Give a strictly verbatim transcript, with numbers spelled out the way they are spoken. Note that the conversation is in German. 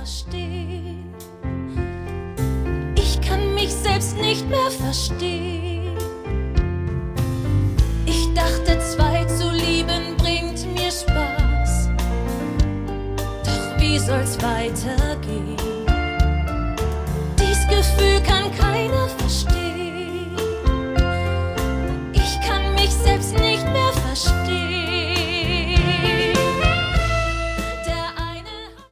verstehen. Ich kann mich selbst nicht mehr verstehen. Ich dachte, zwei zu lieben bringt mir Spaß. Doch wie soll's weitergehen? Dies Gefühl kann keiner verstehen.